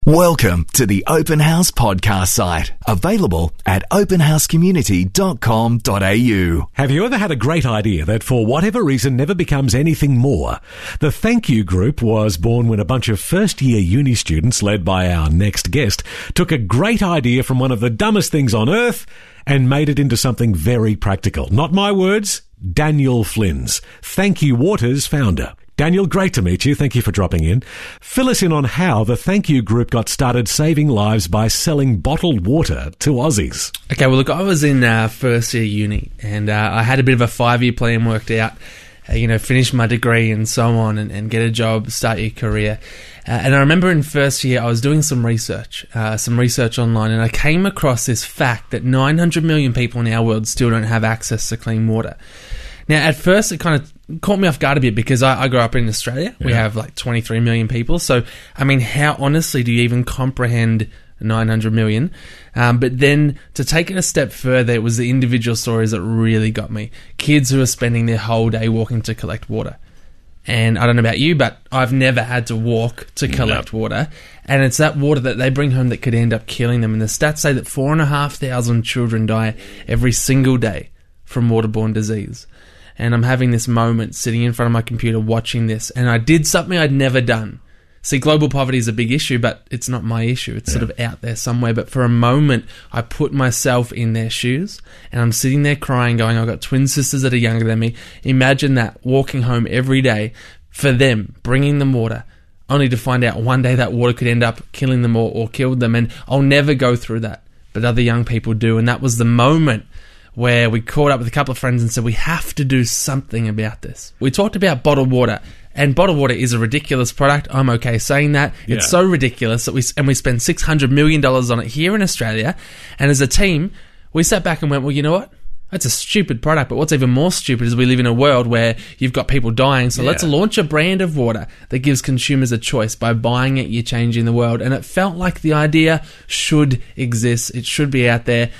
Welcome to the Open House podcast site, available at openhousecommunity.com.au. Have you ever had a great idea that for whatever reason never becomes anything more? The Thank You Group was born when a bunch of first-year uni students, led by our next guest, took a great idea from one of the dumbest things on earth and made it into something very practical. Not my words, Daniel Flynn's, Thank You Water's founder. Daniel, great to meet you. Thank you for dropping in. Fill us in on how the Thank You Group got started saving lives by selling bottled water to Aussies. Okay, well, look, I was in first year uni, and I had a bit of a 5-year plan worked out, finish my degree and so on, and get a job, start your career. And I remember in first year, I was doing some research online, and I came across this fact that 900 million people in our world still don't have access to clean water. Now, at first, it kind of caught me off guard a bit because I grew up in Australia. Yeah. We have like 23 million people. So, I mean, how honestly do you even comprehend 900 million? But then to take it a step further, it was the individual stories that really got me. Kids who are spending their whole day walking to collect water. And I don't know about you, but I've never had to walk to collect water. And it's that water that they bring home that could end up killing them. And the stats say that 4,500 children die every single day from waterborne disease. And I'm having this moment sitting in front of my computer watching this, and I did something I'd never done. See, global poverty is a big issue, but it's not my issue. It's sort of out there somewhere. But for a moment, I put myself in their shoes, and I'm sitting there crying, going, I've got twin sisters that are younger than me. Imagine that, walking home every day for them, bringing them water, only to find out one day that water could end up killing them or killed them. And I'll never go through that, but other young people do. And that was the moment where we caught up with a couple of friends and said, we have to do something about this. We talked about bottled water, and bottled water is a ridiculous product. I'm okay saying that. Yeah. It's so ridiculous that we spend $600 million on it here in Australia. And as a team, we sat back and went, well, you know what? That's a stupid product, but what's even more stupid is we live in a world where you've got people dying, so let's launch a brand of water that gives consumers a choice. By buying it, you're changing the world. And it felt like the idea should exist. It should be out there.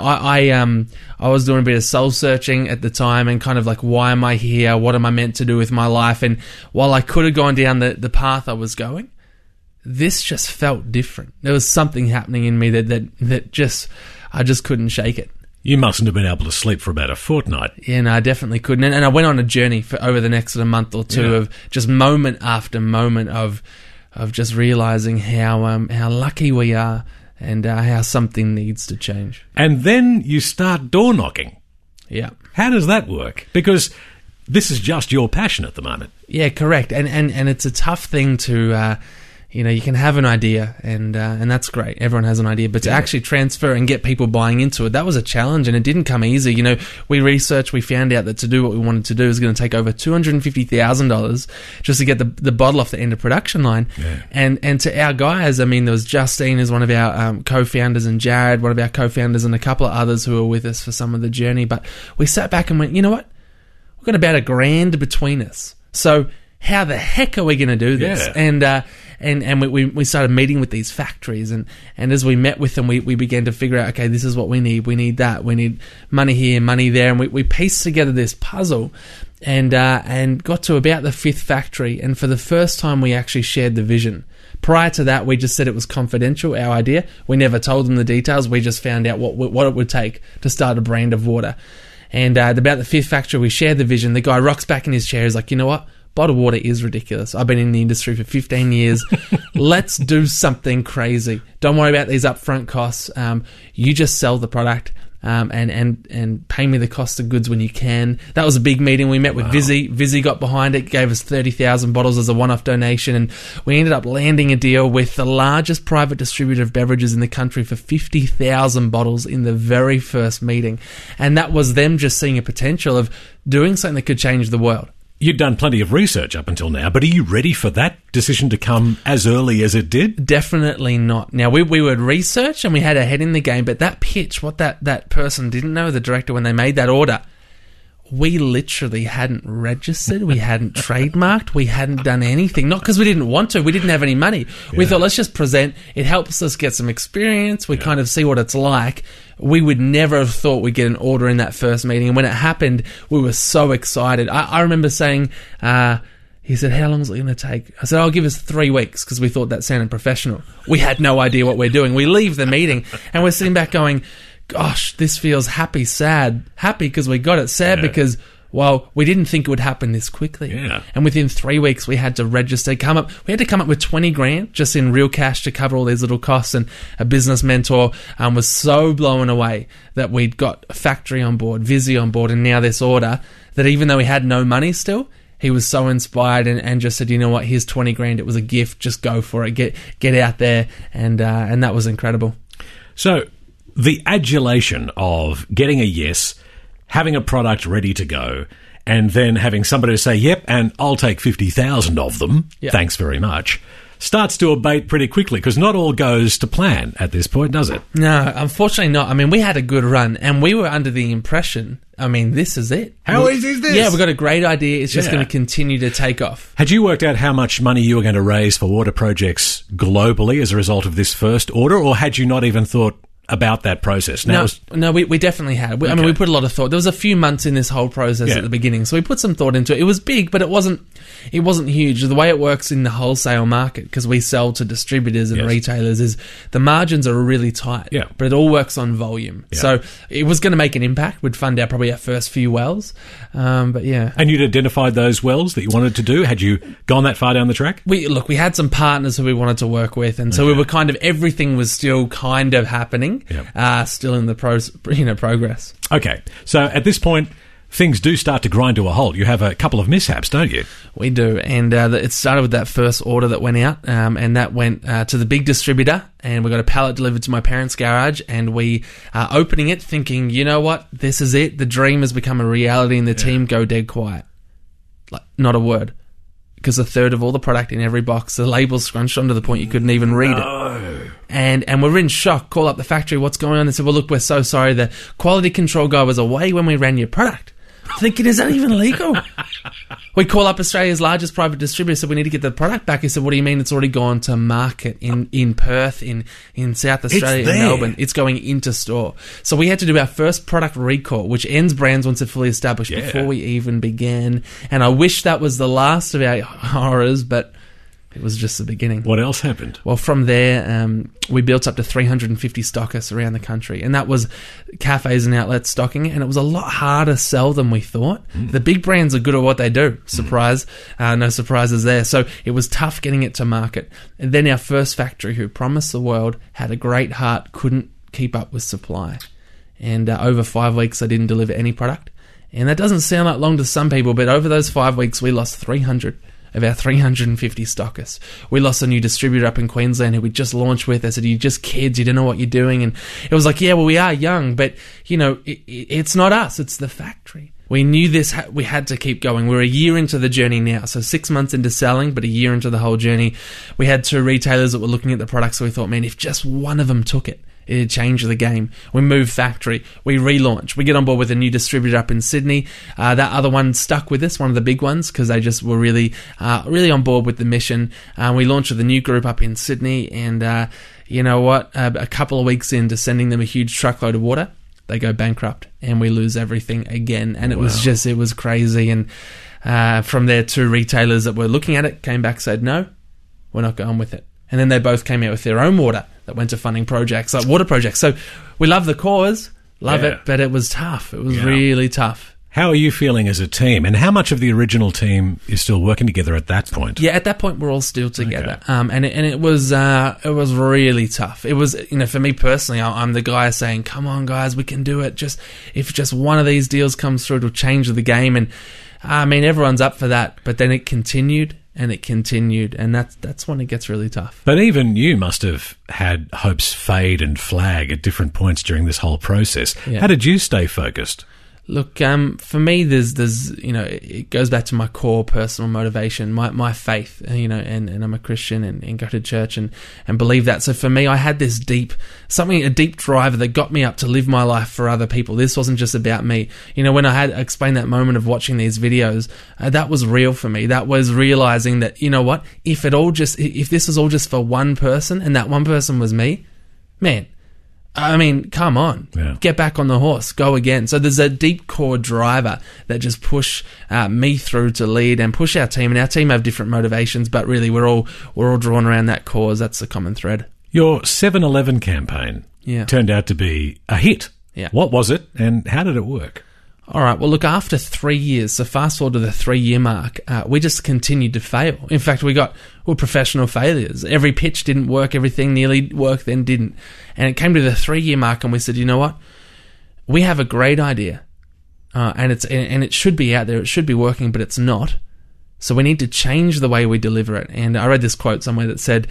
I was doing a bit of soul searching at the time and kind of like, why am I here? What am I meant to do with my life? And while I could have gone down the path I was going, this just felt different. There was something happening in me that just, I just couldn't shake it. You mustn't have been able to sleep for about a fortnight. Yeah, no, I definitely couldn't. And I went on a journey for over the next month or two of just moment after moment of just realising how lucky we are and how something needs to change. And then you start door knocking. Yeah. How does that work? Because this is just your passion at the moment. Yeah, correct. And it's a tough thing to... you can have an idea, and that's great. Everyone has an idea, but to actually transfer and get people buying into it, that was a challenge, and it didn't come easy. We researched, we found out that to do what we wanted to do is going to take over $250,000 just to get the bottle off the end of production line. Yeah. And to our guys, I mean, there was Justine, who's one of our co-founders, and Jared, one of our co-founders, and a couple of others who were with us for some of the journey. But we sat back and went, you know what? We've got about $1,000 between us. So how the heck are we going to do this? Yeah. And we started meeting with these factories, and as we met with them, we began to figure out, okay, this is what we need that, we need money here, money there, and we pieced together this puzzle and got to about the 5th factory, and for the first time we actually shared the vision. Prior to that, we just said it was confidential, our idea. We never told them the details, we just found out what it would take to start a brand of water. And about the 5th factory, we shared the vision. The guy rocks back in his chair, he's like, you know what? Bottled water is ridiculous. I've been in the industry for 15 years. Let's do something crazy. Don't worry about these upfront costs. You just sell the product and pay me the cost of goods when you can. That was a big meeting. We met with Visi. Visi got behind it, gave us 30,000 bottles as a one-off donation, and we ended up landing a deal with the largest private distributor of beverages in the country for 50,000 bottles in the very first meeting. And that was them just seeing a potential of doing something that could change the world. You'd done plenty of research up until now, but are you ready for that decision to come as early as it did? Definitely not. Now, we would research and we had a head in the game, but that pitch, what that person didn't know, the director, when they made that order, we literally hadn't registered, we hadn't trademarked, we hadn't done anything. Not because we didn't want to, we didn't have any money. We thought, let's just present. It helps us get some experience. We kind of see what it's like. We would never have thought we'd get an order in that first meeting. And when it happened, we were so excited. I remember saying, He said, how long is it going to take? I said, I'll give us 3 weeks, because we thought that sounded professional. We had no idea what we're doing. We leave the meeting and we're sitting back going, gosh, this feels happy, sad. Happy because we got it, sad because, well, we didn't think it would happen this quickly. Yeah. And within 3 weeks, we had to register, we had to come up with 20 grand just in real cash to cover all these little costs. And a business mentor was so blown away that we'd got a factory on board, Visi on board, and now this order, that even though we had no money still, he was so inspired and just said, you know what, here's 20 grand. It was a gift. Just go for it. Get out there. And that was incredible. So the adulation of getting a yes, having a product ready to go, and then having somebody say, yep, and I'll take 50,000 of them, thanks very much, starts to abate pretty quickly, because not all goes to plan at this point, does it? No, unfortunately not. I mean, we had a good run, and we were under the impression, I mean, this is it. How easy is this? Yeah, we've got a great idea. It's just going to continue to take off. Had you worked out how much money you were going to raise for water projects globally as a result of this first order, or had you not even thought about that process? No, we definitely had. I mean, we put a lot of thought. There was a few months in this whole process at the beginning, so we put some thought into it. It was big, but it wasn't huge. The way it works in the wholesale market, because we sell to distributors and retailers, is the margins are really tight. Yeah. But it all works on volume. Yeah. So it was going to make an impact. We'd fund our first few wells. But yeah. And you'd identified those wells that you wanted to do? Had you gone that far down the track? We had some partners who we wanted to work with, and so we were kind of, everything was still kind of happening. Still in the progress. Okay, so at this point, things do start to grind to a halt. You have a couple of mishaps, don't you? We do, and it started with that first order that went out, and that went to the big distributor, and we got a pallet delivered to my parents' garage, and we are opening it thinking, you know what, this is it, the dream has become a reality, and the team go dead quiet. Like, not a word. Because a third of all the product in every box, the label's scrunched on to the point you couldn't even read it. And we're in shock. Call up the factory, what's going on? They said, well, look, we're so sorry. The quality control guy was away when we ran your product. Thinking, is that even legal? We call up Australia's largest private distributor, said we need to get the product back. He said, what do you mean? It's already gone to market in Perth, in South Australia, in Melbourne. It's going into store. So we had to do our first product recall, which ends brands once it's fully established, before we even began. And I wish that was the last of our horrors, but it was just the beginning. What else happened? Well, from there, we built up to 350 stockists around the country. And that was cafes and outlets stocking it. And it was a lot harder to sell than we thought. The big brands are good at what they do. Surprise. No surprises there. So it was tough getting it to market. And then our first factory, who promised the world, had a great heart, couldn't keep up with supply. And over 5 weeks, they didn't deliver any product. And that doesn't sound like long to some people, but over those 5 weeks, we lost 300 of our 350 stockists. We lost a new distributor up in Queensland who we just launched with. They said, you're just kids, you don't know what you're doing. And it was like, yeah, well, we are young, but, it's not us, it's the factory. We knew this, we had to keep going. We're a year into the journey now, so 6 months into selling, but a year into the whole journey. We had 2 retailers that were looking at the product, so we thought, man, if just one of them took it, it'd change the game. We move factory. We relaunch. We get on board with a new distributor up in Sydney. That other one stuck with us, one of the big ones, because they just were really on board with the mission. We launched with a new group up in Sydney, and you know what? A couple of weeks into sending them a huge truckload of water, they go bankrupt, and we lose everything again. And it was crazy. And from there, 2 retailers that were looking at it came back, said, no, we're not going with it. And then they both came out with their own water that went to funding projects, like water projects. So we love the cause, it, but it was tough. It was really tough. How are you feeling as a team, and how much of the original team is still working together at that point? Yeah, at that point we're all still together, and it was really tough. It was, for me personally, I'm the guy saying, "Come on, guys, we can do it. If just one of these deals comes through, it'll change the game." And I mean, everyone's up for that, but then it continued. And it continued, and that's when it gets really tough. But even you must have had hopes fade and flag at different points during this whole process. Yeah. How did you stay focused? Look, for me, there's it goes back to my core personal motivation, my faith, and I'm a Christian and go to church and believe that. So for me, I had this deep driver that got me up to live my life for other people. This wasn't just about me. When I had explained that moment of watching these videos, that was real for me. That was realizing that, if this was all just for one person and that one person was me, man, I mean, come on. Yeah. Get back on the horse. Go again. So there's a deep core driver that just push me through to lead and push our team. And our team have different motivations, but really we're all drawn around that cause. That's the common thread. Your 7-Eleven campaign turned out to be a hit. Yeah. What was it and how did it work? All right. Well, look, after 3 years, so fast forward to the 3-year mark, we just continued to fail. In fact, we're professional failures. Every pitch didn't work. Everything nearly worked, then didn't. And it came to the 3-year mark, and we said, you know what? We have a great idea, and it should be out there. It should be working, but it's not. So we need to change the way we deliver it. And I read this quote somewhere that said,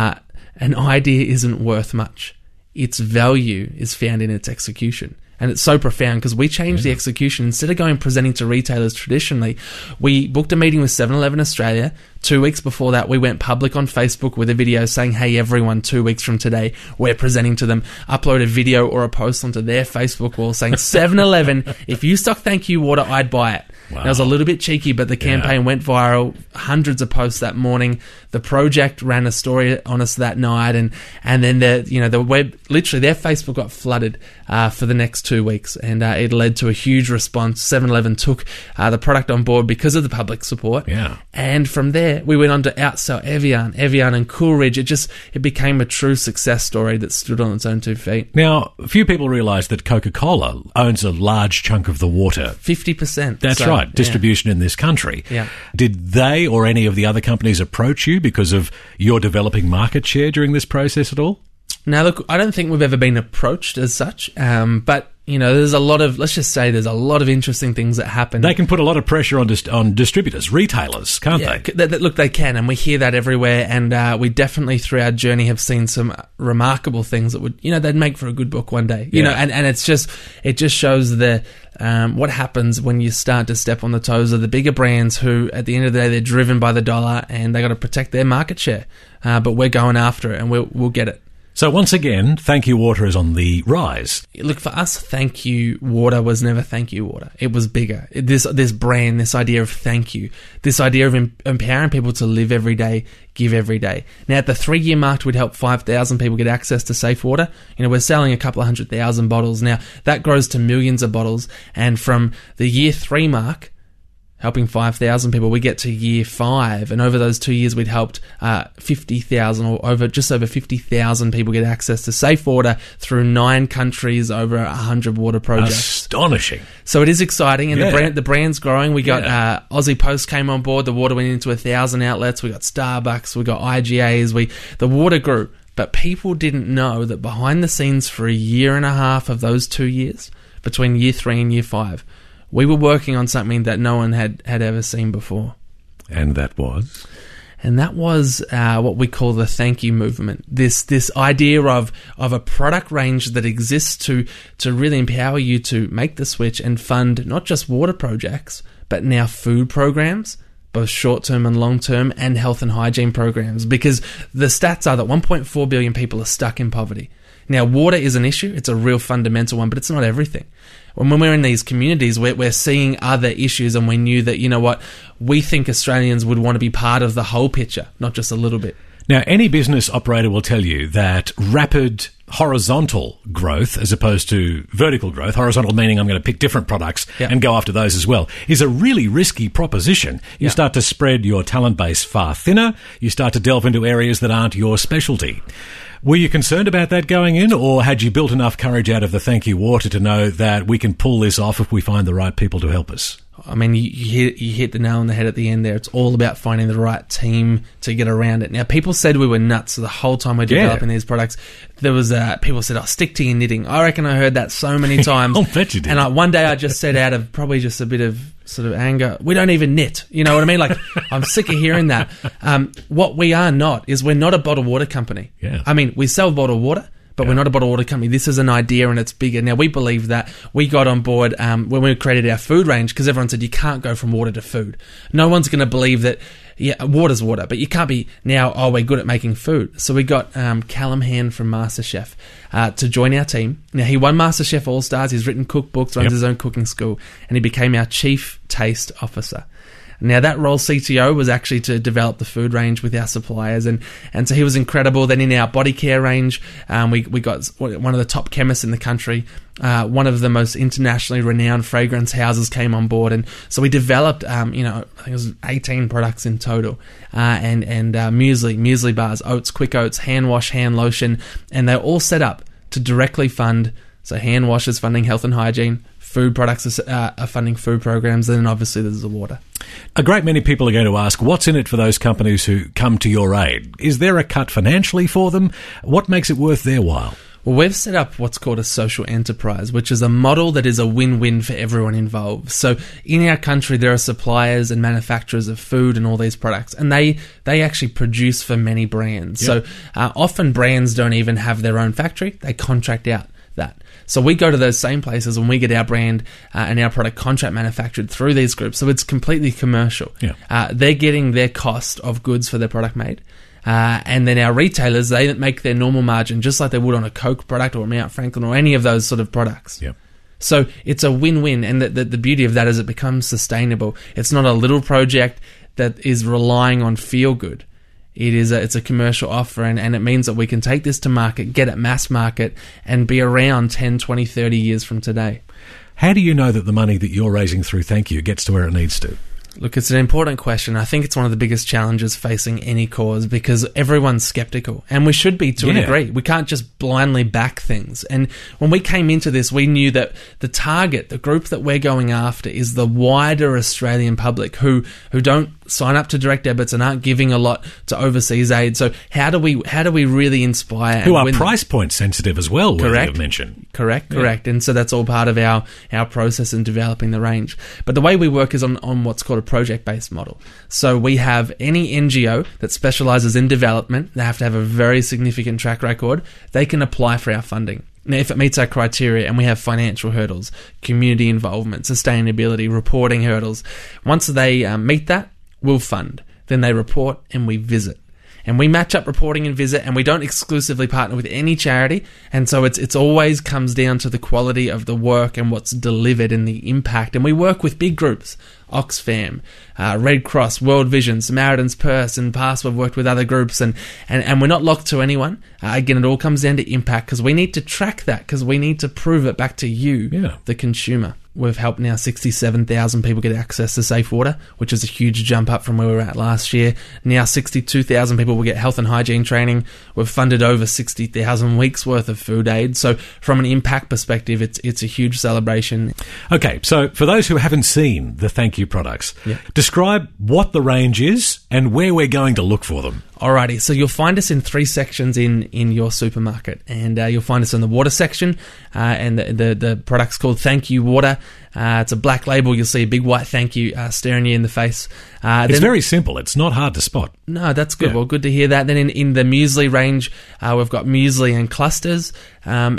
"An idea isn't worth much. Its value is found in its execution." And it's so profound because we changed the execution. Instead of going and presenting to retailers traditionally, we booked a meeting with 7-Eleven Australia. 2 weeks before that, we went public on Facebook with a video saying, hey, everyone, 2 weeks from today, we're presenting to them. Upload a video or a post onto their Facebook wall saying, 7-Eleven, if you stock Thank You water, I'd buy it. Wow. That was a little bit cheeky, but the campaign went viral. Hundreds of posts that morning. The project ran a story on us that night, and then the web, literally their Facebook got flooded for the next 2 weeks, and it led to a huge response. 7-Eleven took the product on board because of the public support. Yeah. And from there, we went on to outsell Evian and Coolridge. It became a true success story that stood on its own 2 feet. Now, few people realise that Coca-Cola owns a large chunk of the water. 50%. That's right. Distribution in this country. Yeah. Did they or any of the other companies approach you because of your developing market share during this process at all? Now, look, I don't think we've ever been approached as such, but there's a lot of, let's just say there's a lot of interesting things that happen. They can put a lot of pressure on distributors, retailers, can't they? Look, they can, and we hear that everywhere, and we definitely through our journey have seen some remarkable things that would, they'd make for a good book one day. And it just shows what happens when you start to step on the toes of the bigger brands who, at the end of the day, they're driven by the dollar and they got to protect their market share. But we're going after it, and we'll get it. So once again, Thank You Water is on the rise. Look, for us, Thank You Water was never Thank You Water. It was bigger. This brand, this idea of thank you, this idea of empowering people to live every day, give every day. Now, at the 3-year mark, we'd help 5,000 people get access to safe water. We're selling a couple of 100,000 bottles. Now, that grows to millions of bottles. And from the year 3 mark, helping 5,000 people, we get to year 5, and over those 2 years, we'd helped 50,000 or just over 50,000 people get access to safe water through 9 countries, over 100 water projects. Astonishing. So it is exciting, and the brand's growing. We got Aussie Post came on board. The water went into 1,000 outlets. We got Starbucks. We got IGAs. The water grew, but people didn't know that behind the scenes for a year and a half of those 2 years, between year 3 and year 5. We were working on something that no one had ever seen before. And that was? And that was what we call the thank you movement. This idea of a product range that exists to really empower you to make the switch and fund not just water projects, but now food programs, both short-term and long-term, and health and hygiene programs. Because the stats are that 1.4 billion people are stuck in poverty. Now, water is an issue. It's a real fundamental one, but it's not everything. When we're in these communities, we're seeing other issues, and we knew that, we think Australians would want to be part of the whole picture, not just a little bit. Now, any business operator will tell you that rapid horizontal growth, as opposed to vertical growth, horizontal meaning I'm going to pick different products and go after those as well, is a really risky proposition. You start to spread your talent base far thinner. You start to delve into areas that aren't your specialty. Were you concerned about that going in, or had you built enough courage out of the Thank You Water to know that we can pull this off if we find the right people to help us? I mean, you hit the nail on the head at the end there. It's all about finding the right team to get around it. Now, people said we were nuts the whole time we're developing these products. There was people said, stick to your knitting. I reckon I heard that so many times. I'll bet you did. And one day I just said, out of probably just a bit of sort of anger, we don't even knit. You know what I mean? Like, I'm sick of hearing that. What we are not is we're not a bottled water company. Yeah. I mean, we sell bottled water, but we're not a bottled water company. This is an idea, and it's bigger. Now, we believe that. We got on board when we created our food range, because everyone said you can't go from water to food. No one's going to believe that, water's water, but you can't be now, we're good at making food. So we got Callum Hand from MasterChef to join our team. Now, he won MasterChef All-Stars. He's written cookbooks, runs his own cooking school, and he became our Chief Taste Officer. Now, that role, CTO, was actually to develop the food range with our suppliers, and so he was incredible. Then in our body care range, we got one of the top chemists in the country. One of the most internationally renowned fragrance houses came on board, and so we developed, I think it was 18 products in total, and muesli bars, oats, quick oats, hand wash, hand lotion, and they're all set up to directly fund. So hand wash is funding health and hygiene, food products are funding food programs, and then obviously there's the water. A great many people are going to ask, what's in it for those companies who come to your aid? Is there a cut financially for them? What makes it worth their while? Well, we've set up what's called a social enterprise, which is a model that is a win-win for everyone involved. So in our country, there are suppliers and manufacturers of food and all these products, and they actually produce for many brands. Yep. So often brands don't even have their own factory. They contract out that. So we go to those same places and we get our brand and our product contract manufactured through these groups. So it's completely commercial. Yeah. They're getting their cost of goods for their product made. And then our retailers, they make their normal margin just like they would on a Coke product or a Mount Franklin or any of those sort of products. Yep. So it's a win-win, and the beauty of that is it becomes sustainable. It's not a little project that is relying on feel-good. It's a commercial offer, and it means that we can take this to market, get it mass market, and be around 10, 20, 30 years from today. How do you know that the money that you're raising through Thank You gets to where it needs to? Look, it's an important question. I think it's one of the biggest challenges facing any cause because everyone's skeptical, and we should be to a degree. We can't just blindly back things. And when we came into this, we knew that the target, the group that we're going after, is the wider Australian public who don't sign up to direct debits and aren't giving a lot to overseas aid. So how do we really inspire? Who are price point sensitive as well, correct? Worthy of mention. Correct. And so that's all part of our process in developing the range. But the way we work is on what's called a project-based model. So we have any NGO that specialises in development, they have to have a very significant track record, they can apply for our funding. Now, if it meets our criteria, and we have financial hurdles, community involvement, sustainability, reporting hurdles, once they meet that, we'll fund. Then they report and we visit. And we match up reporting and visit, and we don't exclusively partner with any charity. And so it's always comes down to the quality of the work and what's delivered and the impact. And we work with big groups, Oxfam, Red Cross, World Vision, Samaritan's Purse, and past we've worked with other groups, and we're not locked to anyone. Again, it all comes down to impact because we need to track that because we need to prove it back to you, the consumer. We've helped now 67,000 people get access to safe water, which is a huge jump up from where we were at last year. Now 62,000 people will get health and hygiene training. We've funded over 60,000 weeks worth of food aid. So from an impact perspective, it's a huge celebration. Okay, so for those who haven't seen the Thank You products, describe what the range is and where we're going to look for them. Alrighty, so you'll find us in 3 sections in your supermarket, and you'll find us in the water section, and the product's called Thank You Water. It's a black label. You'll see a big white thank you staring you in the face. It's very simple. It's not hard to spot. No, that's good. Yeah. Well, good to hear that. Then in the muesli range, we've got muesli and clusters, and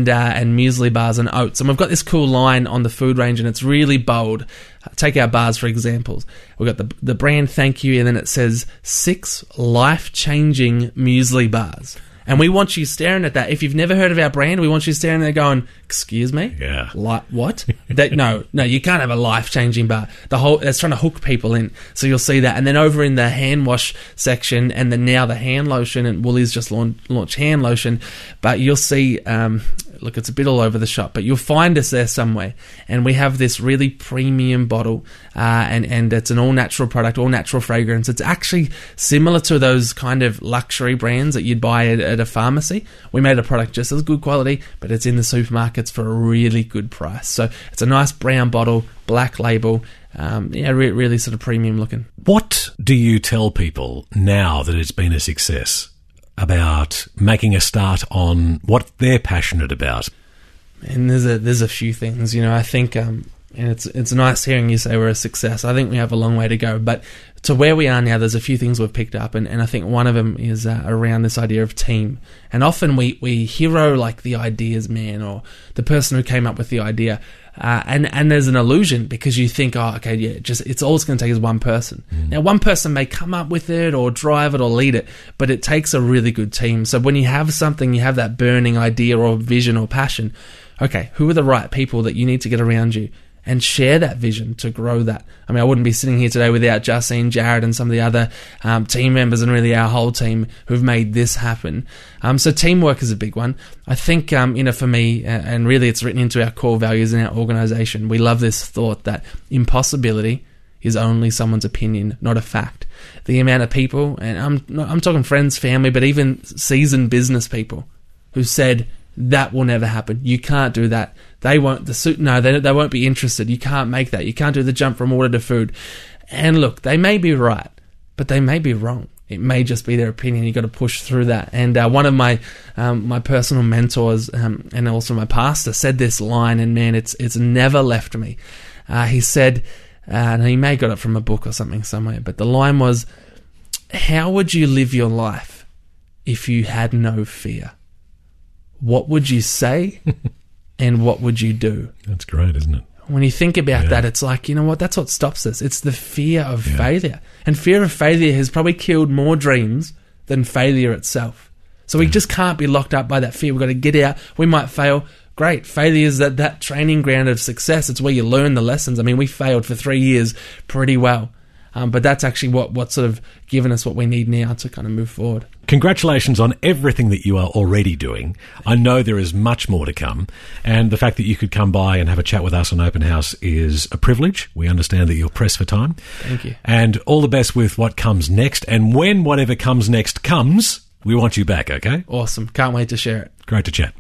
muesli bars and oats. And we've got this cool line on the food range, and it's really bold. Take our bars, for example. We've got the brand Thank You, and then it says 6 life-changing muesli bars. And we want you staring at that. If you've never heard of our brand, we want you staring there going, excuse me? Yeah. What? No, you can't have a life-changing bar. It's trying to hook people in. So you'll see that. And then over in the hand wash section, and then now the hand lotion, and Woolies just launched hand lotion. But you'll see, look, it's a bit all over the shop, but you'll find us there somewhere. And we have this really premium bottle, and it's an all-natural product, all-natural fragrance. It's actually similar to those kind of luxury brands that you'd buy at a pharmacy. We made a product just as good quality, but it's in the supermarkets for a really good price. So it's a nice brown bottle, black label, really sort of premium looking. What do you tell people now that it's been a success about making a start on what they're passionate about? And there's a few things, I think, and it's nice hearing you say we're a success. I think we have a long way to go, but to where we are now, there's a few things we've picked up, and I think one of them is around this idea of team. And often we hero like the ideas man or the person who came up with the idea, and there's an illusion because you think, it's all it's going to take is one person. Now, one person may come up with it or drive it or lead it, but it takes a really good team. So when you have something, you have that burning idea or vision or passion, okay, who are the right people that you need to get around you? and share that vision to grow that. I mean, I wouldn't be sitting here today without Justine, Jared, and some of the other team members, and really our whole team who've made this happen. So teamwork is a big one. I think, for me, and really it's written into our core values in our organisation, we love this thought that impossibility is only someone's opinion, not a fact. The amount of people, and I'm talking friends, family, but even seasoned business people who said, that will never happen. You can't do that. They won't. They won't be interested. You can't make that. You can't do the jump from water to food. And look, they may be right, but they may be wrong. It may just be their opinion. You got to push through that. And one of my personal mentors and also my pastor said this line, and man, it's never left me. He said, and he may have got it from a book or something somewhere, but the line was, "How would you live your life if you had no fear? What would you say and what would you do?" That's great, isn't it? When you think about that, it's like, you know what? That's what stops us. It's the fear of failure. And fear of failure has probably killed more dreams than failure itself. So we just can't be locked up by that fear. We've got to get out. We might fail. Great. Failure is that training ground of success. It's where you learn the lessons. I mean, we failed for 3 years pretty well. But that's actually what sort of given us what we need now to kind of move forward. Congratulations on everything that you are already doing. I know there is much more to come, and the fact that you could come by and have a chat with us on Open House is a privilege. We understand that you're pressed for time. Thank you. And all the best with what comes next, and when whatever comes next comes, we want you back, okay? Awesome. Can't wait to share it. Great to chat.